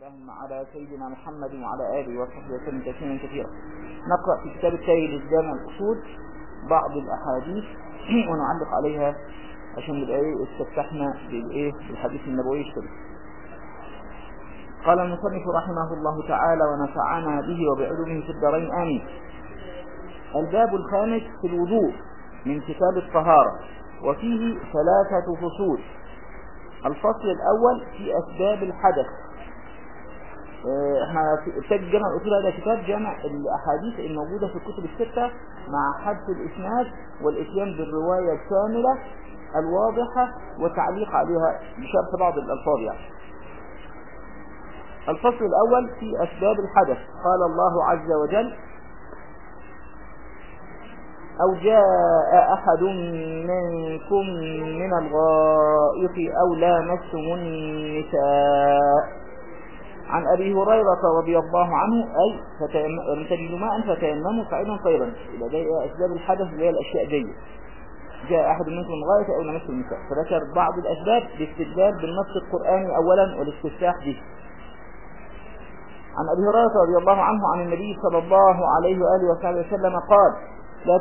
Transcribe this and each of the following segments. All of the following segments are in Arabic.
اللهم على سيدنا محمد وعلى آله وصحبه وسلم تسليما كثيرا. نقرأ في كتاب التالي للجامع الأصول بعض الأحاديث ونعلق عليها عشان نبقى استفتحنا بالحديث النبوي الشريف. قال المصنف رحمه الله تعالى ونفعنا به وبعلومه في الدارين آمين. الباب الخامس في الوضوء من كتاب الطهارة، وفيه 3 فصول. الفصل الأول في أسباب الحدث. احنا كتاب جامع الأصول هذا كتاب جامع الأحاديث الموجودة في الكتب الستة مع حذف الإسناد والإتيان بالرواية الكاملة الواضحة وتعليق عليها بشرح بعض الألفاظ يعني. الفصل الأول في أسباب الحدث. قال الله عز وجل: أو جاء أحد منكم من الغائط أو لامستم النساء. عن أبي هريرة رضي الله عنه أي تجدوا ماء فتيمموا صعيدا طيبا. إلى جاء أسباب الحدث اللي هي الأشياء جيدة. جاء أحد منكم من الغائط أو لامستم النساء، فذكر بعض الأسباب باستدلال بالنص القرآني أولا والاستفتاح به. عن أبي هريرة رضي الله عنه عن النبي صلى الله عليه وآله وسلم قال: لا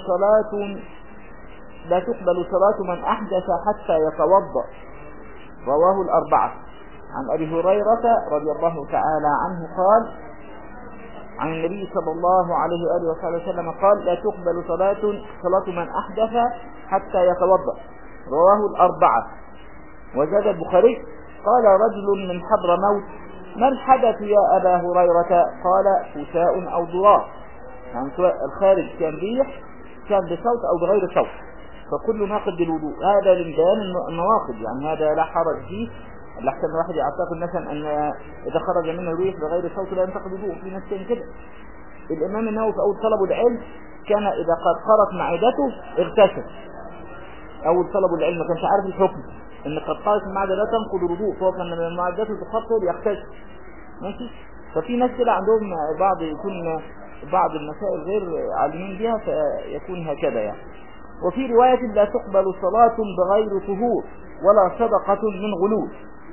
تقبل صلاة من أحدث حتى يتوضأ. رواه الأربعة. عن أبي هريرة رضي الله تعالى عنه قال عن النبي صلى الله عليه وآله وسلم قال: لا تقبل صلاة من أحدث حتى يتوضأ. رواه الأربعة. وزاد البخاري: قال رجل من حضرموت: ما الحدث يا أبا هريرة؟ قال: فساء أو ضراب. يعني سواء الخارج كان ريح كان بصوت أو بغير صوت، فكل ناقض بالوضوء. هذا لبيان النواقض، يعني هذا لا حرج فيه. لحسن الواحد يعتقد مثلا أن إذا خرج منه ريح بغير صوت لا ينتقض الوضوء. في ناس كده. الإمام النووي في أول طلبه العلم كان إذا قد خرت معدته اغتسل. أول طلبه العلم ما كانش عارف الحكم إن قد خرت المعدة لا تنقض الوضوء، فهو كان لما معدته تخطر يغتسل. ماشي. ففي ناس كده عندهم بعض المسائل غير عالمين بها فيكون هكذا يعني. وفي رواية: لا تقبل صلاة بغير طهور ولا صدقة من غلول.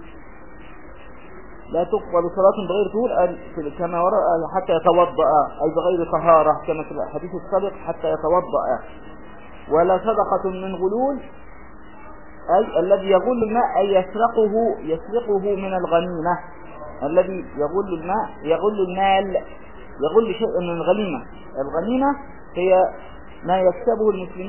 لا تقبل صلاة بغير طهور كما وراء حتى يتوضأ، أي بغير طهارة كما في الحديث السابق حتى يتوضأ. ولا صدقة من غلول أي الذي يغل الماء، أي يسرقه من الغنيمة. الذي يغل الماء يغل المال، يغل شيء من الغنيمة. الغنيمة هي ما يكسبه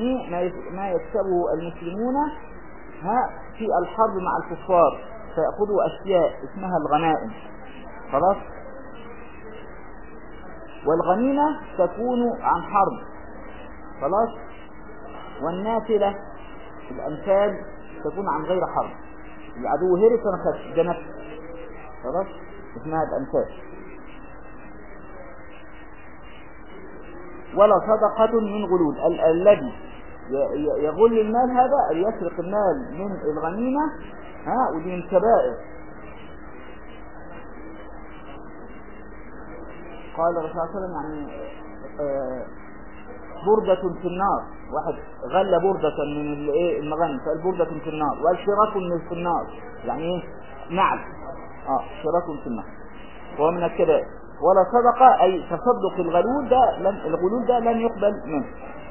المسلمون في الحرب مع الكفار، فيأخذوا أشياء اسمها الغنائم. خلاص. والغنيمة تكون عن حرب. خلاص. والنافلة الأنفال تكون عن غير حرب. العدو هرب فنخش جنب. خلاص. اسمها الأنفال. ولا صدقة من غلول. الذي يغل المال هذا يسرق المال من الغنيمة ودي من كبائر. قال الرسول صلى الله عليه وسلم يعني بردة في النار. واحد غل بردة من المغنم فقال بردة في النار. وقال شراك في النار، يعني ايه؟ نعل. شراك في النار وهو من الكبائر. ولا صدقة أي تصدق الغلول ده لن يقبل منه.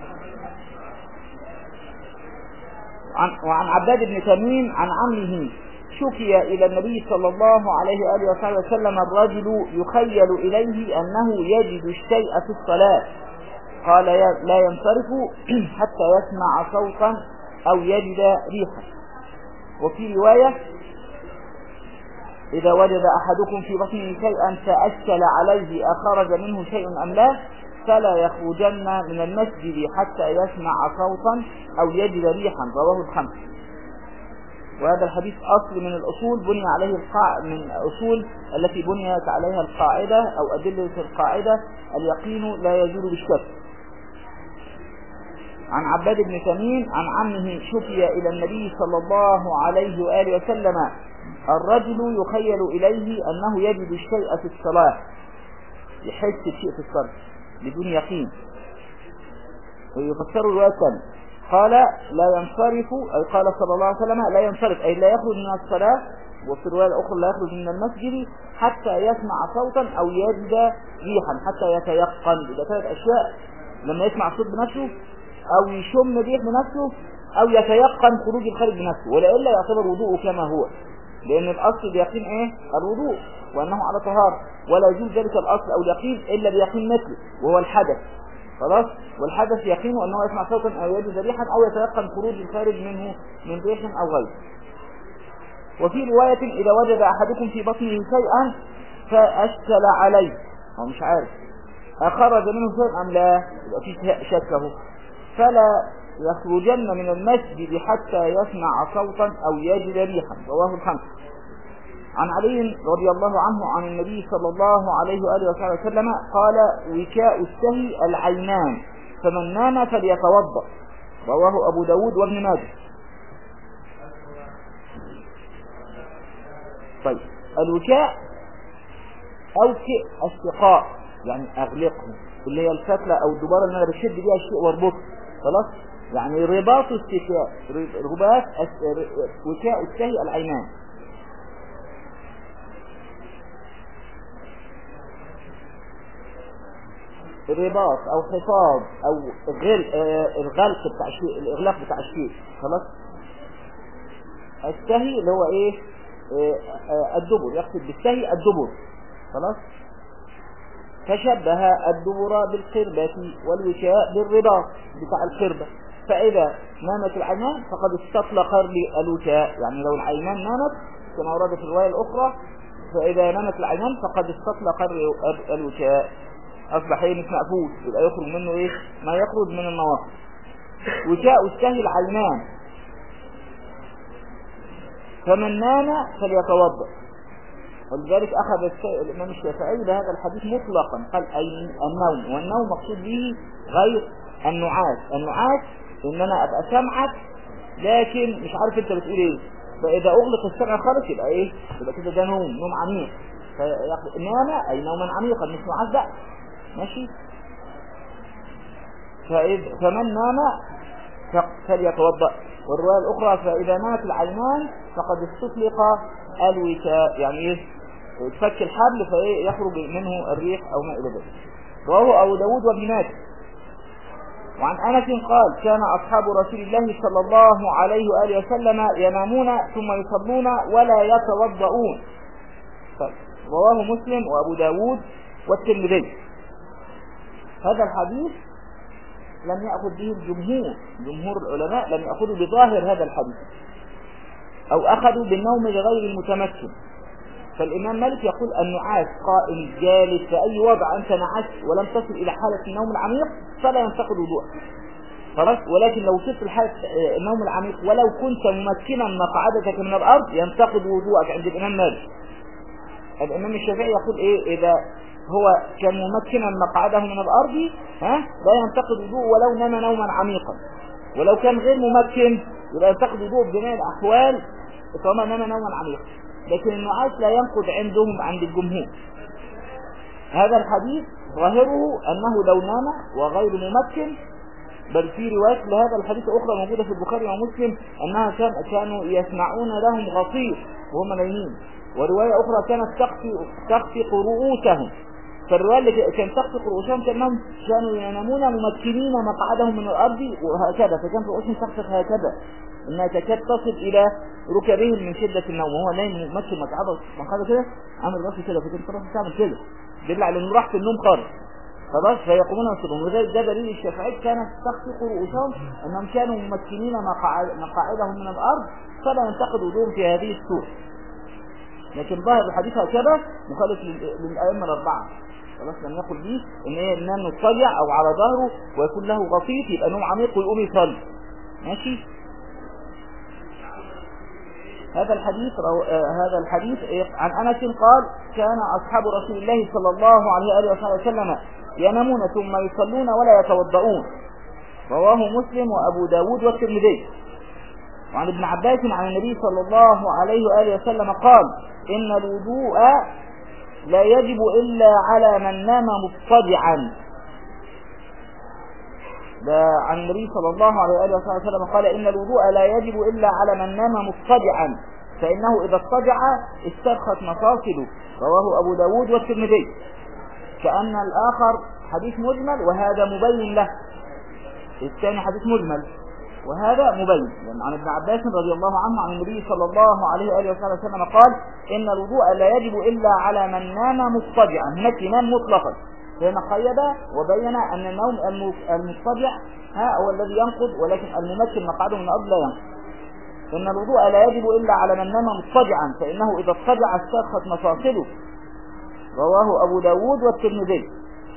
وعن عباد بن تميم عن عمه شكي إلى النبي صلى الله عليه وآله وسلم الرجل يخيل إليه أنه يجد الشيء في الصلاة. قال: لا ينصرف حتى يسمع صوتا أو يجد ريحا. وفي رواية: إذا وجد أحدكم في بطنه شيئا فأشكل عليه أخرج منه شيء أم لا فلا يخرجن من المسجد حتى يسمع صوتا أو يجد ريحا. رواه الخمسة. وهذا الحديث أصل من الأصول بني عليه من الأصول التي بنيت عليها القاعدة أو أدلة القاعدة: اليقين لا يزول بالشك. عن عباد بن تميم عن عمه شكي إلى النبي صلى الله عليه وآله وسلم الرجل يخيل إليه أنه يجد الشيء في الصلاة، يحس الشيء في الصلاة بدون يقين. ويفسر الرواية الثانية قال: لا ينصرف، أي قال صلى الله عليه وسلم: لا ينصرف أي لا يخرج من الصلاة وفي الرواية الأخرى لا يخرج من المسجد حتى يسمع صوتا أو يجد ريحا حتى يتيقن. إذا ثلاث أشياء: لما يسمع صوت بنفسه، أو يشم ريح بنفسه، أو يتيقن خروج الخارج بنفسه، ولا يعتبر وضوءه كما هو، لأن الأصل بيقين الوضوء وأنه على طهارة، ولا يجوز ذلك الأصل أو اليقين إلا بيقين مثله وهو الحدث. خلاص. والحدث يقينه أنه يسمع صوتا أو يجد ريحا أو يتيقن خروج الخارج منه من ريح أو غيره. وفي رواية: إذا وجد أحدكم في بطنه شيئا فأشكل عليه، هو مش عارف أخرج منه شيء أم لا، يبقى في شكه، فلا يخرجن من المسجد حتى يسمع صوتا أو يجد ريحا. رواه الخمسة. عن علي رضي الله عنه عن النبي صلى الله عليه وآله وسلم قال: وكاء السهي العينان، فمن نام فليتوضأ. رواه أبو داود وابن ماجه. طيب، الوكاء أو كئ السقاء، يعني أغلقه، اللي هي الفتلة أو الدبارة اللي أنا بشد بيها الشيء واربطه. خلاص، يعني رباط السقاء، رباط وكاء السهي العينان. الرباط او حفاظ او الغلق بتاع الشيء، الاغلاق بتاع الشيء. خلاص. السهي اللي هو ايه؟ الدبر، يقصد بالسهي الدبر. خلاص. فشبه الدبر بالقربة والوكاء بالرباط بتاع القربة. فإذا نامت العينان فقد استطلق الوكاء، يعني لو العينان نامت كما ورد في الرواية الأخرى: فإذا نامت العينان فقد استطلق الوكاء، أصبح مش مقفول، يبقى يخرج منه ايه؟ ما يخرج من النواقض. وكاء السهي العينان، فمن نام فليتوضأ. ولذلك أخذ الإمام الشافعي بهذا الحديث مطلقا، قال أي النوم، والنوم مقصود به غير النعاس. النعاس إن أنا أبقى سمعك لكن مش عارف أنت بتقول إيه، فإذا أغلق السمع خالص يبقى إيه؟ يبقى كده ده نوم عميق. نام أي نوما عميقا، مش نعاس بقى. ماشي. فمن نام فليتوضأ. والرواية الأخرى: فإذا نامت العينان فقد استطلق الوكاء، يعني ايه؟ تفك الحبل فيخرج منه الريح أو ما إلى ذلك. رواه أبو داود وابن ماجه. وعن أنس قال: كان أصحاب رسول الله صلى الله عليه وآله وسلم ينامون ثم يصلون ولا يتوضؤون. رواه مسلم وأبو داود والترمذي. هذا الحديث لم يأخذ به جمهور العلماء لم يأخذوا بظاهر هذا الحديث، أو أخذوا بالنوم لغير المتمكن. فالإمام مالك يقول: النعاس قائم جالس في أي وضع أنت نعست ولم تصل إلى حالة النوم العميق فلا ينتقد وضوءك. خلاص. ولكن لو وصلت لحالة النوم العميق ولو كنت ممكنا مقعدتك من الأرض ينتقد وضوءك عند الإمام مالك. الإمام الشافعي يقول إيه؟ إذا هو كان ممكنا مقعده من الأرض لا ينتقد وضوء ولو نام نوما عميقا، ولو كان غير ممكن يبقى ينتقد وضوء بجميع الأحوال طالما نام نوما عميقا. لكن النعاس لا ينقض عندهم عند الجمهور. هذا الحديث ظاهره أنه لو نام وغير ممكن، بل في روايات لهذا الحديث أخرى موجودة في البخاري ومسلم أنها كانوا يسمعون لهم غطير وهم نايمين، ورواية أخرى كانت تخفق رؤوسهم. فالرواية اللي كانت تخفق رؤوسهم كانوا ينامون ممكنين مقعدهم من الأرض وهكذا، فكان رؤوسهم تخفق هكذا إنها تكاد تصل إلى ركبهم من شدة النوم، وهو نايم ممكن مقعده كده عمل راسه كده، فكان راسه تعمل كده دل على إنه راح في النوم خالص. خلاص. فيقومون يصلون. وذلك ده دليل الشافعي كانت تخفق رؤوسهم أنهم كانوا ممكنين مقاعدهم من الأرض فلا ينتقد وضوءهم في هذه الصورة. لكن ظاهر الحديث هكذا مخالف للأئمة الأربعة. خلاص. لم يقل به إن هي نام مضطجع أو على ظهره ويكون له غطيط يبقى نوم عميق ويقوم يصلي. ماشي. هذا الحديث عن أنس قال: كان أصحاب رسول الله صلى الله عليه وسلم ينامون ثم يصلون ولا يتوضؤون. رواه مسلم وأبو داود والترمذي. وعن ابن عباس عن النبي صلى الله عليه وآله وسلم قال: إن الوضوء لا يجب إلا على من نام مضطجعا. عن النبي صلى الله عليه وآله وسلم قال: إن الوضوء لا يجب إلا على من نام مضطجعا، فإنه إذا اضطجع استرخت مفاصله. رواه أبو داود والترمذي. كأن الآخر حديث مجمل وهذا مبين له، الثاني حديث مجمل وهذا مبين. يعني عن ابن عباس رضي الله عنه عن النبي صلى الله عليه وآله وسلم قال إن الوضوء لا يجب إلا على من نام مضطجعا. هناك ينام مطلقا، فهنا قيد وبين أن النوم المضطجع هو الذي ينقض، ولكن الممكن مقعده من الأرض لا ينقض. إن الوضوء لا يجب إلا على من نام مضطجعا فإنه إذا اضطجع استرخت مفاصله. رواه أبو داود والترمذي.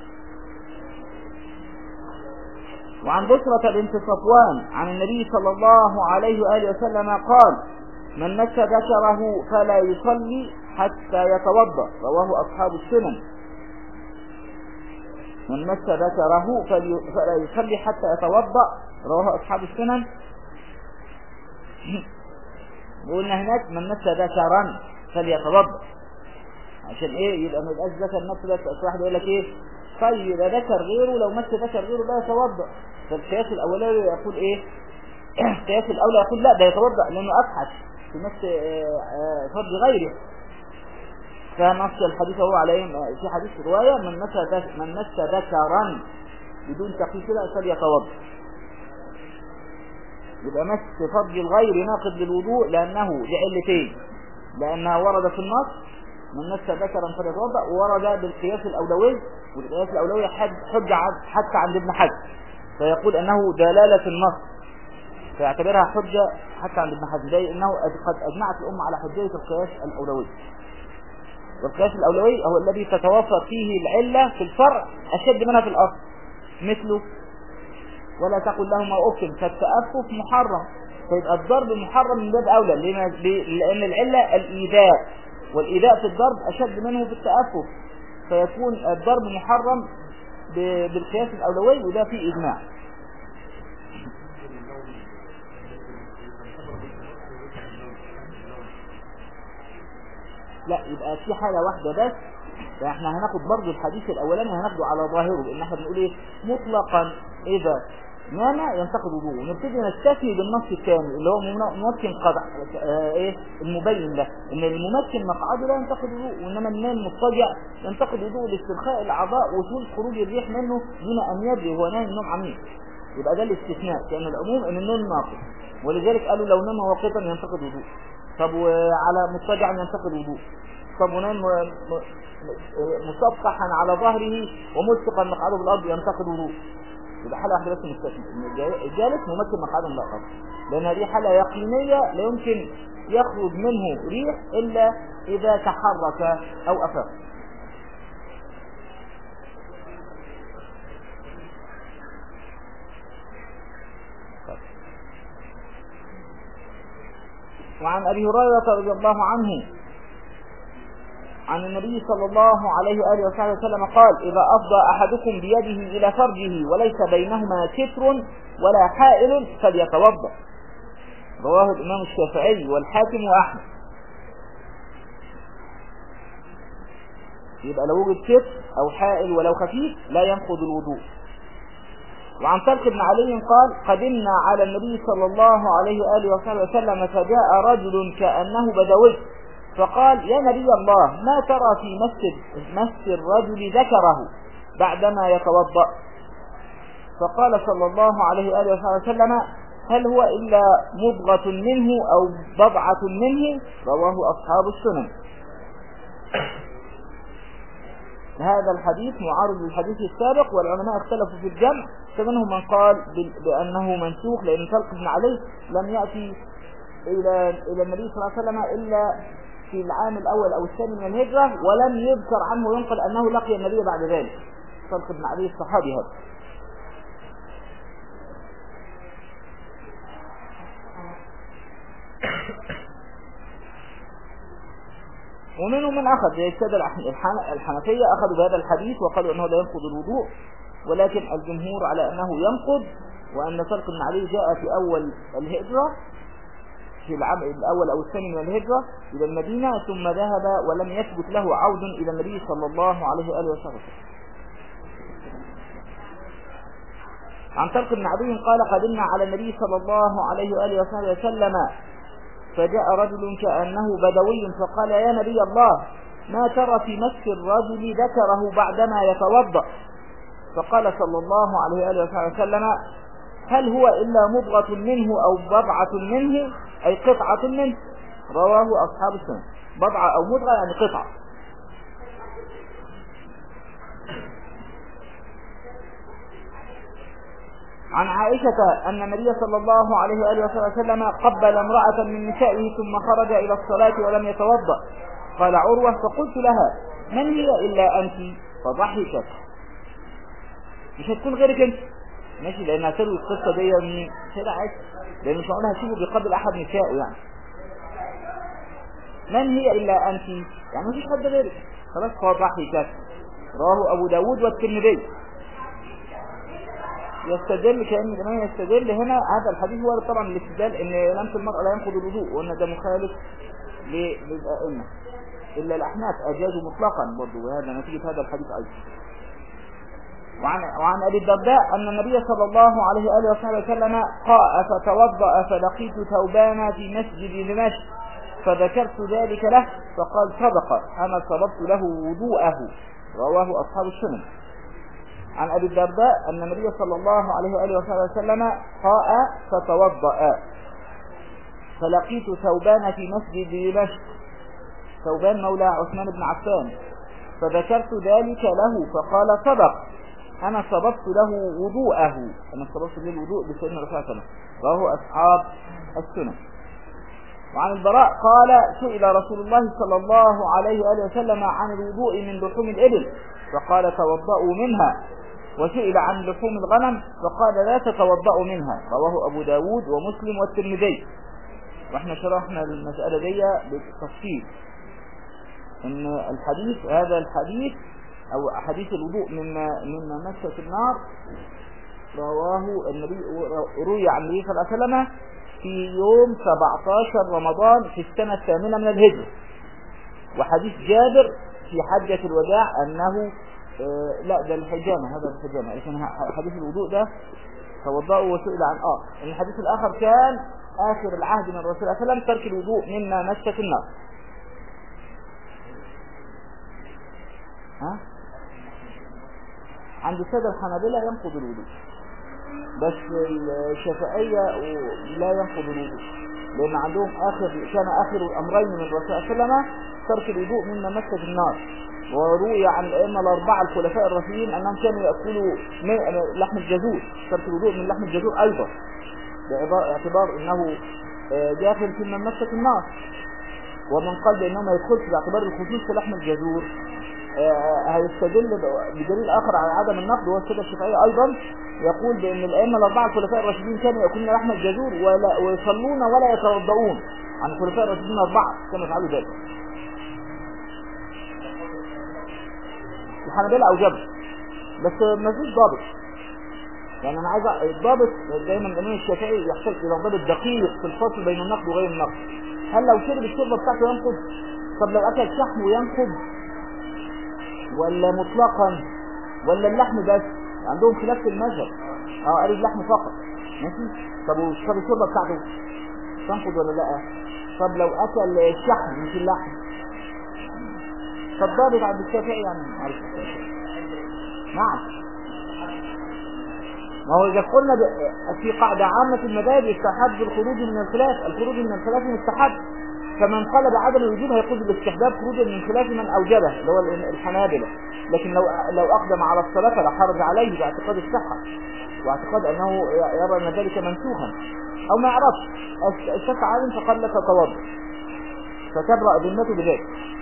وعن بشرة بنت صفوان عن النبي صلى الله عليه وآله وسلم قال من مس ذكره فلا يصلي حتى يتوضأ. رواه أصحاب السنن. من مس ذكره فلا يصلي حتى يتوضأ. رواه أصحاب السنن. وقلنا هناك من مس ذكرا فليتوضأ، عشان ايه؟ يبقى ما يبقاش ذكر نفسه بس. واحد يقول لك ايه؟ طيب يبقى ذكر غيره، لو مس ذكر غيره لا يتوضأ. فالقياس الاولي يقول ايه؟ القياس الاولى يقول لا ده يتوضأ لانه ابحث في مس فرج غيره. فنص الحديث هو على ايه؟ في حديث روايه من مس ذكرا بدون تقييد كده فليتوضأ. يبقى مس فرج الغير ناقض للوضوء لانه لعلتين، لانها ورد في النص من مس ذكرا فليتوضأ، وورد بالقياس الاولوي، والقياس الاولوي حجه حتى عند ابن حزم، فيقول انه دلاله النص فيعتبرها حجه حتى عند ابن حزم، لأنه انه قد اجمعت الامه على حجيه القياس الاولوي. والقياس الاولوي هو الذي تتوفر فيه العله في الفرع اشد منها في الاصل، مثله ولا تقل لهما اف فالتأفف محرم، فيبقى الضرب محرم من باب اولى. لان العله الايذاء، والايذاء في الضرب اشد منه في التأفف، فيكون الضرب محرم بالقياس الاولوي، وده فيه اجماع. لا يبقى في حاله واحده بس، فاحنا هناخد برضو الحديث الاولاني هناخده على ظاهره، لان احنا بنقول ايه؟ مطلقا اذا نام ينتقد وضوءه. ونبتدي نستثني بالنص الثاني اللي هو ممكن قطع المبين له ان الممكن مقعده لا ينتقد وضوءه، وانما النام المضطجع ينتقد وضوءه لاسترخاء الاعضاء وصول خروج الريح منه دون ان يدري هو نام نوم عميق. يبقى ده الاستثناء، كان العموم ان النوم ناقض، ولذلك قالوا لو نام واقفا ينتقد وضوء. طب وعلى مضطجع ينتقد وضوء. طب ونام مصفحا على ظهره وملصقا مقعده بالارض ينتقد وضوء. يبقى حالة واحدة بس مستثنى، الجالس ممكن مقعده لا قصد، لأن هذه حالة يقينية لا يمكن يخرج منه ريح إلا إذا تحرك أو أفاق. وعن أبي هريرة رضي الله عنه عن النبي صلى الله عليه وآله وسلم قال إذا أفضى أحدكم بيده إلى فرجه وليس بينهما ستر ولا حائل فليتوضأ. رواه الإمام الشافعي والحاكم وأحمد. يبقى لو وجد ستر أو حائل ولو خفيف لا ينقض الوضوء. وعن طلق بن علي قال قدمنا على النبي صلى الله عليه وآله وسلم فجاء رجل كأنه بدوي فقال يا نبي الله ما ترى في مس الرجل ذكره بعدما يتوضأ؟ فقال صلى الله عليه وآله وسلم هل هو إلا مضغة منه أو بضعة منه؟ رواه أصحاب السنن. هذا الحديث معارض للحديث السابق، والعلماء اختلفوا في الجمع، فمنهم من قال بأنه منسوخ لأن طلق بن علي لم يأتي إلى النبي صلى الله عليه وسلم إلا في العام الأول أو الثاني من الهجرة، ولم يذكر عنه ينقل أنه لقي النبي بعد ذلك. طلق بن علي الصحابي هذا. ومنهم من أخذ زي السادة الحنفية أخذوا بهذا الحديث وقالوا أنه لا ينقض الوضوء، ولكن الجمهور على أنه ينقض، وأن طلق بن علي جاء في أول الهجرة في العام الأول أو الثاني من الهجرة إلى المدينة، ثم ذهب ولم يثبت له عود إلى النبي صلى الله عليه وآله وسلم. عن طلق بن علي قال قدمنا على النبي صلى الله عليه وآله وسلم فجاء رجل كأنه بدوي فقال يا نبي الله ما ترى في مس الرجل ذكره بعدما يتوضأ؟ فقال صلى الله عليه وآله وسلم هل هو إلا مضغة منه أو بضعة منه أي قطعة منه. رواه أصحاب السنن. بضعة أو مضغة يعني قطعة. عن عائشة أن النبي صلى الله عليه وآله وسلم قبل امرأة من نسائه ثم خرج إلى الصلاة ولم يتوضأ. قال عروة فقلت لها من هي إلا أنت؟ فضحكت. مش هتكون غيرك انت ماشي، لأنها تروي القصة دي من شارع عائشة، لأن مش هقولها هسيبه بيقبل أحد نسائه يعني. من هي إلا أنت يعني مفيش حد غيرك خلاص. فضحكت. رواه أبو داود والترمذي. يستدل كأن الإمام يستدل هنا هذا الحديث هو طبعا الاستدلال ان لمس المرأة لا ينقض الوضوء، وان ده مخالف للأئمة إلا الأحناف أجازوا مطلقا برضه، وهذا نتيجة هذا الحديث أيضا. وعن أبي الدرداء أن النبي صلى الله عليه وآله وسلم قاء فتوضأ فلقيت ثوبان في مسجد دمشق فذكرت ذلك له فقال صدق أنا صببت له وضوءه. رواه أصحاب السنن. عن أبي الدرداء أن النبي صلى الله عليه وآله وسلم قاء فتوضأ فلقيت ثوبان في مسجد دمشق، ثوبان مولى عثمان بن عفان، فذكرت ذلك له فقال صدق أنا صببت له وضوءه. أنا صببت له الوضوء بسيدنا رسول الله. رواه أصحاب السنن. وعن البراء قال سئل رسول الله صلى الله عليه وآله وسلم عن الوضوء من لحوم الإبل فقال توضأوا منها، وسئل عن لحوم الغنم فقال لا تتوضأوا منها. رواه أبو داود ومسلم والترمذي. واحنا شرحنا المسألة دي بالتفصيل ان الحديث هذا الحديث او حديث الوضوء مما مست النار رواه النبي، روي عن النبي صلى الله عليه وسلم في يوم 17 رمضان في السنة الثامنة من الهجرة. وحديث جابر في حجة الوداع انه لا ده الحجامة، هذا الحجامة، لكن حديث الوضوء ده توضأوا وسئل عن الحديث الآخر كان آخر العهد من الرسول صلى الله عليه وسلم ترك الوضوء مما مست النار. عند السادة الحنابلة ينقض الوضوء، بس الشافعية لا ينقض الوضوء، لأن عندهم كان آخر الأمرين من الرسول صلى الله عليه وسلم ترك الوضوء مما مست النار. وروي عن الأئمة الأربعة الخلفاء الراشدين أنهم كانوا يأكلوا لحم الجزور، ترك الوضوء من لحم الجزور أيضا باعتبار أنه داخل في مما مست النار. ومن قال بأنه ما يدخلش باعتبار الخصوص في لحم الجزور هيستدل بدليل آخر على عدم النقد، وهو السادة الشافعية أيضا يقول بأن الأئمة الأربعة الخلفاء الراشدين كانوا يأكلون لحم الجزور ويصلون ولا يتوضؤون. عن الخلفاء الراشدين الأربعة كانوا يفعلوا ذلك. الحنابلة أوجبوا بس ما فيش ضابط، يعني أنا عايز الضابط دايما الإمام الشافعي يحتاج إلى ضابط دقيق في الفصل بين النقد وغير النقد. هل لو شرب الشوربة بتاعته ينقض؟ طب لو أكل شحمه ينقض؟ ولا مطلقا ولا اللحم بس؟ عندهم خلاف في المذهب. قالوا اللحم فقط ماشي. طب الشوربة بتاعته تنقض ولا لا؟ طب لو أكل الشحم مش اللحم؟ فالضابط عند الشافعي يعني عارف نعم. ما هو إذا قلنا في قاعدة عامة المذاهب يستحب الخروج من الخلاف، الخروج من الخلاف مستحب، فمن قال بعدم الوجوب هيقول بالاستحباب خروجا من خلاف من أوجبه اللي هو الحنابلة. لكن لو أقدم على الصلاة فلا حرج عليه باعتقاد الصحة واعتقاد أنه يرى أن ذلك منسوخا أو ما يعرفش. الشك عالم فقال لك توضأ فتبرأ ذمته بذلك.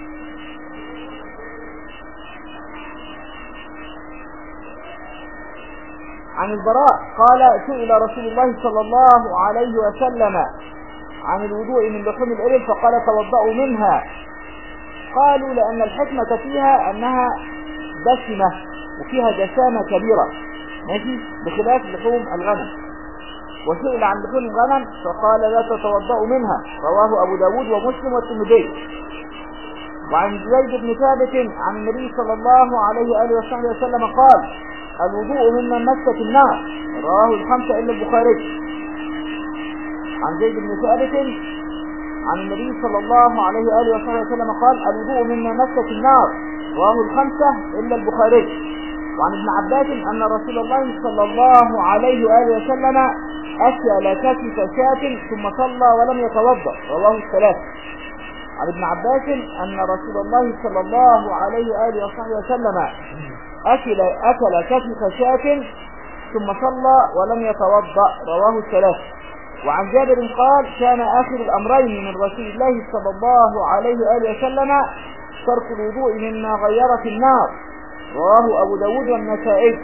عن البراء قال سئل رسول الله صلى الله عليه وسلم عن الوضوء من لحوم الإبل فقال توضأوا منها. قالوا لأن الحكمة فيها أنها دسمة وفيها دسامة كبيرة ماشي بخلاف لحوم الغنم. وسئل عن لحوم الغنم فقال لا تتوضأوا منها. رواه أبو داود ومسلم والترمذي. وعن زيد بن ثابت عن النبي صلى الله عليه وآله وصحبه وسلم قال الوضوء مما مست النار. رواه الخمسة إلا البخاري. عن زيد بن ثابت عن النبي صلى الله عليه وآله وصحبه وسلم قال: الوضوء مما مست النار، رواه الخمسة إلا البخاري. وعن ابن عباس أن رسول الله صلى الله عليه وآله وسلم أكل كتف شاة ثم صلى ولم يتوضأ، رواه الثلاثة. عن ابن عباس أن رسول الله صلى الله عليه وآله وصحبه وسلم أكل كتف شاة ثم صلى ولم يتوضأ، رواه الثلاثة. وعن جابر قال: كان آخر الأمرين من رسول الله صلى الله عليه وآله وسلم ترك الوضوء مما غيرت النار، رواه أبو داود والنسائي.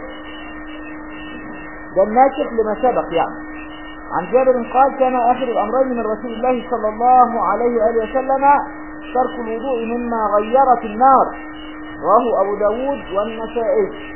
ده الناسخ لما سبق يعني. عن جابر قال: كان آخر الأمرين من رسول الله صلى الله عليه وآله وسلم ترك الوضوء مما غيرت النار، رواه أبو داود والنسائي.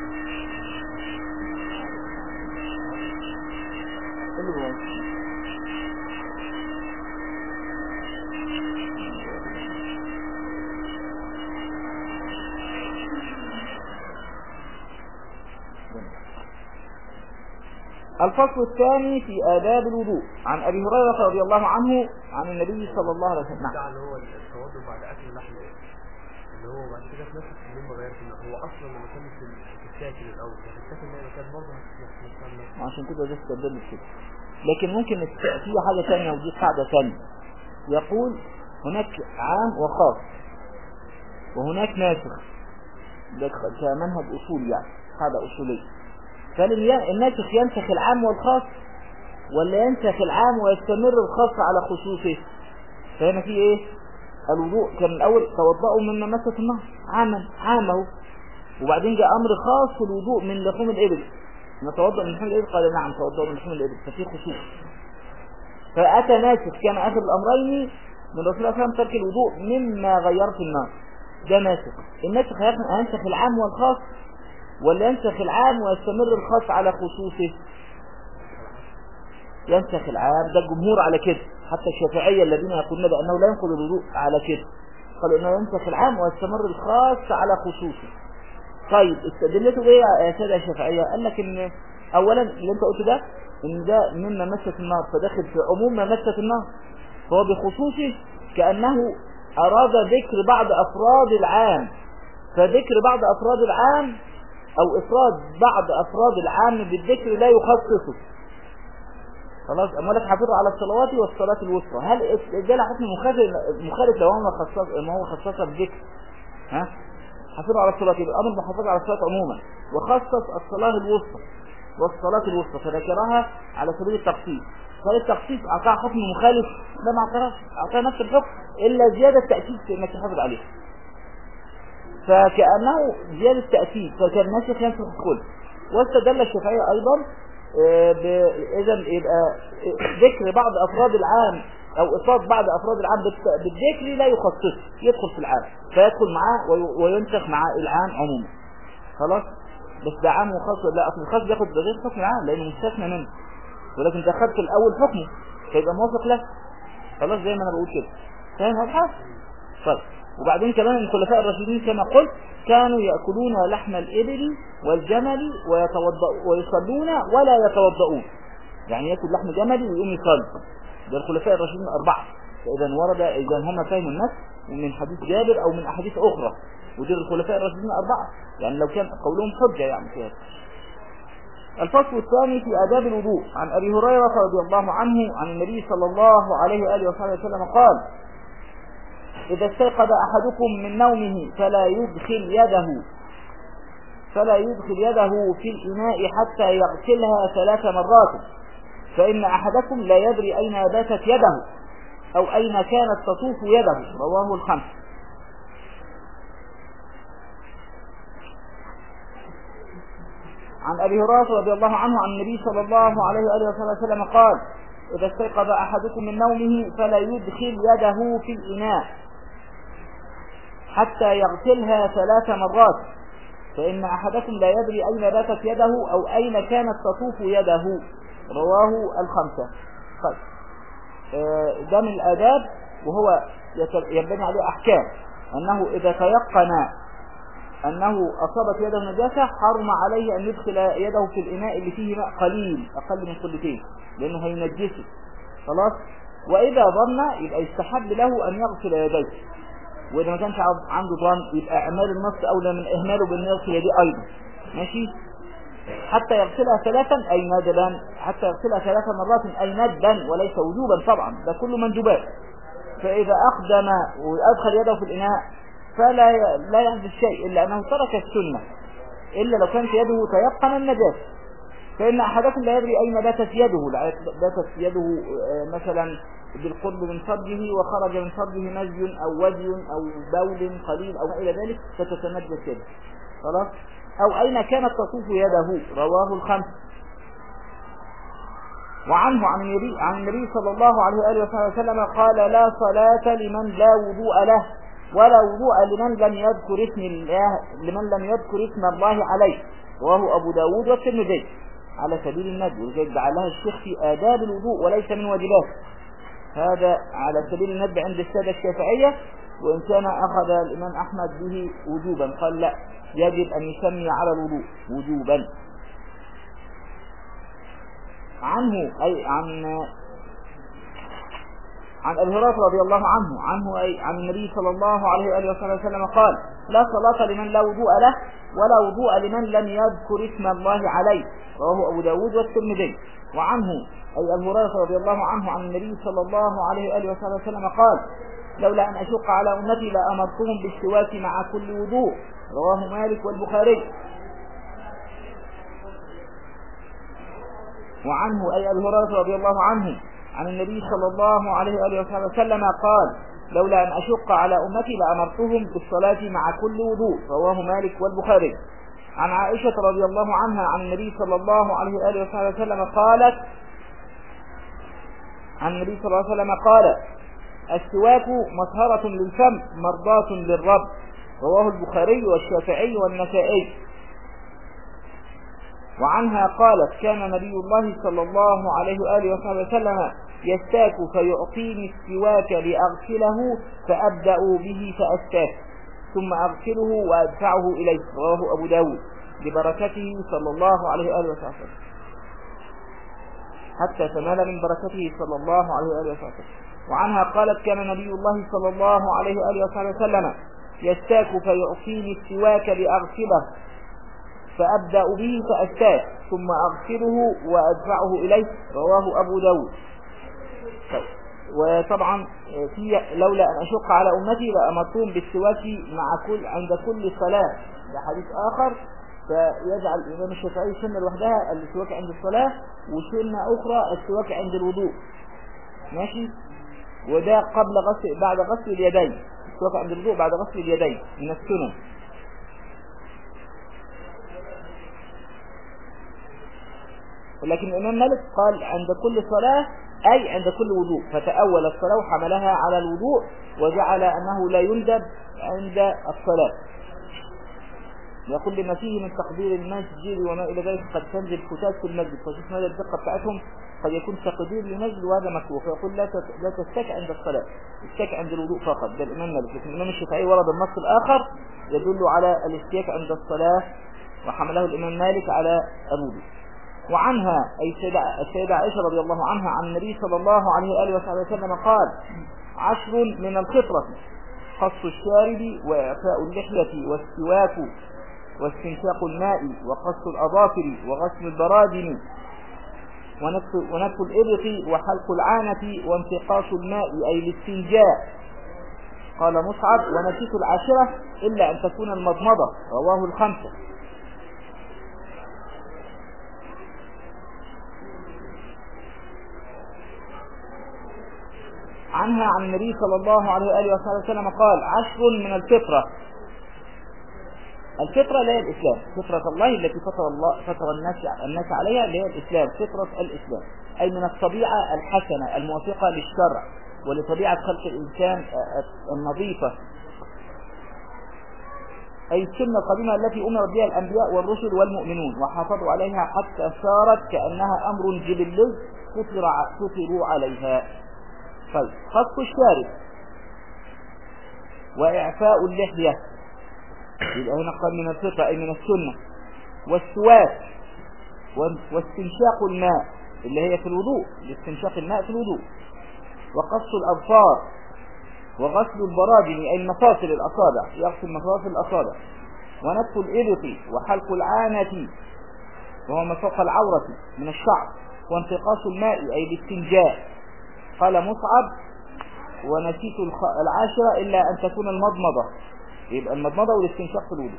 الفصل الثاني في آداب الوضوء. عن أبي هريرة رضي الله عنه عن النبي صلى الله عليه وسلم. نعم. اللي هو التوضؤ بعد أكل اللحم، اللي هو بعد كده في نفس اليوم غير هو أصلا لما كان في الشاكل الأول الشاكل ده كان برضه عشان كده ده استدل كده. لكن ممكن في حاجة ثانية، ودي قاعدة ثانية. يقول هناك عام وخاص وهناك ناسخ، ده كمنهج أصول يعني، قاعدة أصولية. فالناسخ ينسخ العام والخاص ولا ينسخ العام ويستمر الخاص على خصوصه؟ فهنا في ايه؟ الوضوء كان الاول توضؤوا مما مست النار، عامه، وبعدين جاء امر خاص في الوضوء من لحوم الابل. نتوضأ من لحوم الابل؟ قال نعم توضؤوا من لحوم الابل، ففي خصوص. فاتى ناسخ كان اخر الامرين من رسول الله صلى الله عليه وسلم ترك الوضوء مما غيرت النار، ده ناسخ. الناسخ هينسخ العام والخاص ولا ينسخ العام ويستمر الخاص على خصوصه؟ ينسخ العام، ده الجمهور على كده، حتى الشافعية الذين يقولون بأنه لا ينقض الوضوء على كده قالوا انه ينسخ العام ويستمر الخاص على خصوصه. طيب استدلته ايه يا سادة الشافعية؟ قال لك ان اولا اللي انت قلت ده ان ده مما مست النار فداخل في عموم ما مست النار، فهو بخصوصه كأنه اراد ذكر بعض افراد العام، فذكر بعض افراد العام او افراد بعض افراد العام بالذكر لا يخصصه. خلاص، امالك حافظوا على الصلوات والصلاة الوسطى، هل جاء حكم مخالف لو هو خصصها بذكر؟ ها، حافظوا على الصلاة، يبقى الامر بحافظ على الصلاة عموما، وخصص الصلاة الوسطى والصلاة الوسطى فذكرها على سبيل التخصيص. فالتخصيص اعطاها حكم مخالف؟ لا، ما اعطاهاش، اعطاها نفس الحكم الا زيادة تأكيد في انك تحافظ عليه. فكأنه زيادة تأكيد، فكان ناسخ ينسخ الكل. واستدل الشافعية أيضا إذا يبقى ذكر بعض أفراد العام أو إفراد بعض أفراد العام بالذكر لا يخصص، يدخل في العام فيدخل معاه وينسخ معاه العام عموما. خلاص، بس ده عام وخاص؟ لا، أصل الخاص بياخد بغير حكم العام لأنه مستثنى منه، ولكن ده خد في الأول حكمه فيبقى موافق له. خلاص، زي ما أنا بقول كده، فاهم واضحة؟ طيب، وبعدين كمان الخلفاء الراشدين كما قلت كانوا يأكلون لحم الإبل والجمل ويصلون ولا يتوضؤون، يعني يأكل لحم جمل ويقوم يصلي. ده الخلفاء الراشدين الأربعة. فإذا ورد إذا هم فهموا الناس من حديث جابر أو من أحاديث أخرى، ودي الخلفاء الراشدين الأربعة، يعني لو كان قولهم حجة يعني في هذا. الفصل الثاني في آداب الوضوء. عن أبي هريرة رضي الله عنه عن النبي صلى الله عليه وآله وصحبه وسلم قال: إذا استيقظ أحدكم من نومه فلا يدخل يده في الإناء حتى يغسلها 3 مرات، فإن أحدكم لا يدري أين باتت يده أو أين كانت تطوف يده، رواه الخمسة. عن أبي هريرة رضي الله عنه عن النبي صلى الله عليه وآله وسلم قال: إذا استيقظ أحدكم من نومه فلا يدخل يده في الإناء حتى يغسلها 3 مرات، فإن أحدكم لا يدري أين باتت يده أو أين كانت تطوف يده، رواه الخمسة. طيب، ده من الآداب، وهو يبني عليه أحكام، أنه إذا تيقن أنه أصابت يده نجاسة حرم عليه أن يدخل يده في الإناء اللي فيه ماء قليل أقل من قلتين، لأنه هينجسه. خلاص، وإذا ظن يبقى يستحب له أن يغسل يديه، وإذا ما كانش عنده ظن يبقى إعمال النص أولى من إهماله بأن يغسل يديه أيضا. ماشي. حتى يغسلها ثلاثا أي ندبا، حتى يغسلها 3 مرات أي ندبا وليس وجوبا طبعا، ده كله مندوبات. فإذا أقدم وأدخل يده في الإناء فلا يحدث شيء إلا أنه ترك السنة، إلا لو كانت يده تيقن النجاسة. فإن أحدكم لا يدري أين باتت يده، باتت يده مثلا بالقرب من فرجه وخرج من فرجه مزي أو ودي أو بول قليل أو إلى ذلك فتتنجس يده خلاص. أو أين كانت تطوف يده، رواه الخمس. وعنه عن النبي صلى الله عليه وآله وسلم قال لا صلاة لمن لا وضوء له، ولا وضوء لمن لم يذكر اسم الله عليه، رواه أبو داود والترمذي على سبيل الندب، وذلك جعلها الشيخ في آداب الوضوء وليس من واجبات. هذا على سبيل الندب عند السادة الشافعية، وإن كان أخذ الإمام أحمد به وجوبا، قال لا يجب أن يسمي على الوضوء وجوبا. عنه أي عن أبي هريرة رضي الله عنه أي عن النبي صلى الله عليه وآله وسلم قال لا صلاة لمن لا وضوء له، ولا وضوء لمن لم يذكر اسم الله عليه، رواه أبو داود والترمذي. وعنه أي أبي هريرة رضي الله عنه عن النبي صلى الله عليه وآله وسلم قال لولا أن أشق على أمتي لأمرتهم بالسواك مع كل وضوء، رواه مالك والبخاري. وعنه أي أبي هريرة رضي الله عنه عن النبي صلى الله عليه وآله وسلم قال لولا أن أشق على أمتي لأمرتهم بالصلاة مع كل وضوء، رواه مالك والبخاري. عن عائشة رضي الله عنها عن النبي صلى الله عليه وآله وسلم قالت عن النبي صلى الله عليه وسلم قال السواك مطهرة للفم مرضاة للرب، رواه البخاري والشافعي والنسائي. وعنها قالت كان نبي الله صلى الله عليه وآله وسلم يستاك فيعطيني السواك لأغسله فأبدأ به فأستاك ثم أغسله وأدفعه إليه، رواه أبو داود ببركته صلى الله عليه وآله وسلم حتى تنال من بركته صلى الله عليه وآله وسلم. وعنها قالت كان نبي الله صلى الله عليه وآله وسلم يستاك فيعطيني السواك لأغسله فأبدأ به فأستاك ثم أغسله وأدفعه إليه، رواه أبو داود. وطبعا في لولا أن أشق على أمتي لأمرتهم بالسواك عند كل صلاة، ده حديث آخر. فيجعل الإمام الشافعي سنة لوحدها السواك عند الصلاة، وسنة أخرى السواك عند الوضوء. ماشي. وده بعد غسل اليدين، السواك عند الوضوء بعد غسل اليدين من السنن. ولكن الإمام مالك قال عند كل صلاة أي عند كل وضوء، فتأول الصلاة وحملها على الوضوء وجعل أنه لا يندب عند الصلاة. يقول لما فيه من تقدير المسجد وما إلى ذلك قد تنزل فتات في المسجد، فشوف ماذا الدقة بتاعتهم قد يكون تقدير للمسجد وهذا مكروه، فيقول لا تستك عند الصلاة، استك عند الوضوء فقط. ده الإمام مالك. لكن الإمام الشافعي ورد النص الآخر يدل على الاستياك عند الصلاة وحمله الإمام مالك على الوضوء. وعنها أي السيدة عائشة رضي الله عنها عن النبي صلى الله عليه وآله وسلم قال 10 من الفطرة قص الشارب وإعفاء اللحية والسواك واستنشاق الماء وقص الأظافر وغسل البرادم ونتف الإبط وحلق العانة وانتقاص الماء أي الاستنجاء. قال مصعب ونسيت 10 إلا أن تكون المضمضة، رواه الخمسة. عنها عن النبي صلى الله عليه وآله وسلم قال 10 من الفطرة. الفطرة اللي هي الإسلام، فطرة الله التي فطر الناس عليها، اللي هي الإسلام، فطرة الإسلام، أي من الطبيعة الحسنة الموافقة للشرع ولطبيعة خلق الإنسان النظيفة، أي السنة القديمة التي أمر بها الأنبياء والرسل والمؤمنون وحافظوا عليها حتى صارت كأنها أمر جبلي فطروا عليها. طيب، قص الشارب وإعفاء اللحية يبقى هنا قال من الفطرة أي من السنة، والسواك واستنشاق الماء اللي هي في الوضوء، استنشاق الماء في الوضوء، وقص الأظفار وغسل البراجم أي المفاصل الأصابع، يغسل مفاصل الأصابع، ونتف الإبط وحلق العانة وهو ما فوق العورة من الشعر، وانتقاص الماء أي الاستنجاء. قال مصعب ونسيت العاشرة إلا أن تكون المضمضة، يبقى المضمضة والاستنشاق في الوضوء.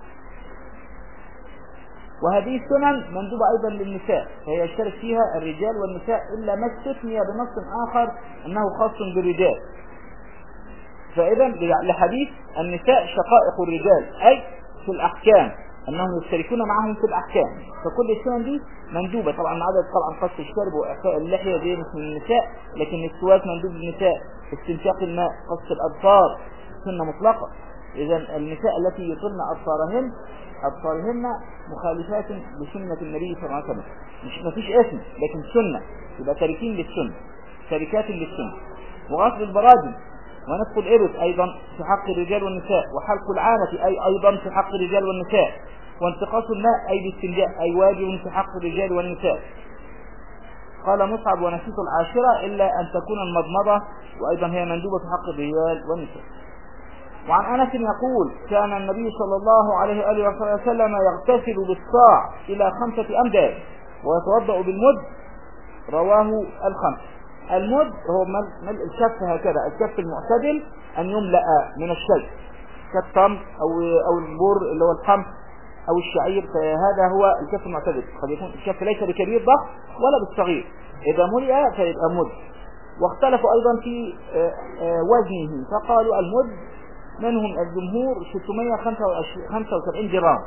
وهذه السنن مندوبة أيضا للنساء، فهي يشترك فيها الرجال والنساء إلا ما استثني بنص آخر أنه خاص بالرجال. فإذا لحديث النساء شقائق الرجال أي في الأحكام، أنهم يشتركون معهم في الأحكام، فكل السنن دي مندوبة. طبعا عدد طبعا قص الشرب وإعفاء اللحية دي من النساء، لكن السواك مندوب للنساء، استنشاق الماء، قص الأظفار سنة مطلقة. إذا النساء التي يطلن أبصارهن مخالفات لسنة النبي صلى الله عليه وسلم، ما فيش اسم لكن سنة، يبقى تاركين للسنة، تاركات للسنة. وغسل البراجم ونتف الإبط أيضا في حق الرجال والنساء، وحلق العانة أي أيضا في حق الرجال والنساء، وانتقاص الماء أي باستنجاء أي واجب في حق الرجال والنساء. قال مصعب ونسيت العاشرة إلا أن تكون المضمضة، وأيضا هي مندوبة في حق الرجال والنساء. وعن أنس يقول كان النبي صلى الله عليه وآله وسلم يغتسل بالصاع إلى 5 أمداد ويتوضأ بالمد، رواه الخمس. المد هو ملء الكف هكذا، الكف المعتدل أن يملأ من الشيء كالتمر أو البر اللي هو القمح أو الشعير، فهذا هو الكف المعتدل. قد يكون الكف ليس بكبير ضخم ولا بالصغير، إذا ملئ فيبقى مد. واختلفوا أيضا في وزنه، فقالوا المد منهم الجمهور 675 جرام،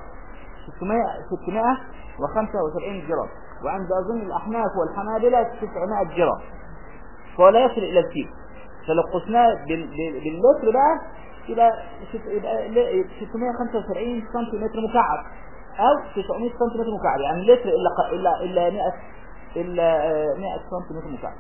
675 جرام، وعند أظن الأحناف والحنابلة 900 جرام، فلا يصل إلى الكيلو. فلو قسناه باللتر بقى يبقى 675 سنتيمتر مكعب أو 900 سنتيمتر مكعب، يعني اللتر إلا 100 سنتيمتر مكعب.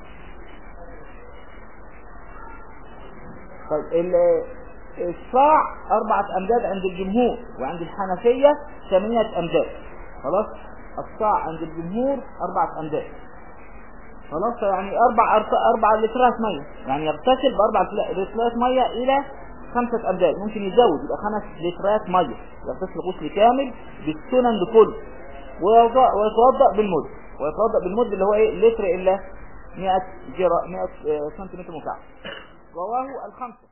طيب الصاع 4 أمداد عند الجمهور، وعند الحنفية 8 أمداد. خلاص، الصاع عند الجمهور 4 أمداد. خلاص، يعني 4 لترات مية، يعني يغتسل ب4 لترات مية إلى 5 أمداد، ممكن يزود يبقى 5 لترات مية، يغتسل غسل كامل بالسنن بكل، ويتوضأ بالمد اللي هو لتر إلا 100 سنتيمتر مكعب. رواه الخمسة.